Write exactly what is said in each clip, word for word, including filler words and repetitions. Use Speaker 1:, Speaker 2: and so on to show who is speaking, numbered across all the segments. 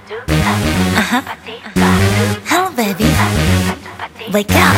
Speaker 1: Uh-huh. Hello, baby. Wake up.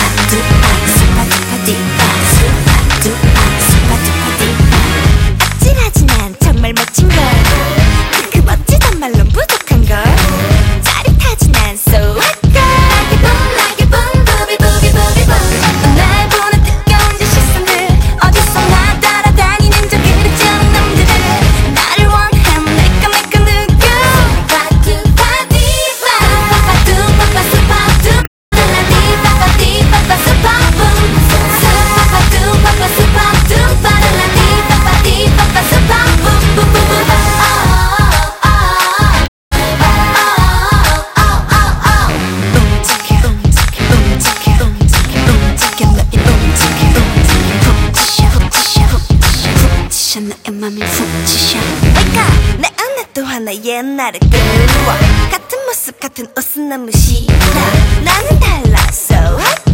Speaker 1: 아찔하진 난 정말 멋진 걸. 그 멋지단 말론 부족한 걸. 짜릿하진 난 so hot girl. Like it boom, like it boom, booby, booby, booby, boom. 날 보는 뜨거운 저 시선들 어디서 나 따라다니는 저 그릇처럼 놈들은 나를 원해 내꺼 내꺼 누구. 파투 파디파 파파투 파파수 파투 라라디 파파디 파파수 파붐 파파투 파파수 파투 파라라디 파파디 파파수 파붐 붐붐붐. 나의 맘이 훅 치셔. 내가 내 안에 또 하나의 나를 끌어와. 같은 모습 같은 옷은 너무 싫어. 나는 달라 so hot.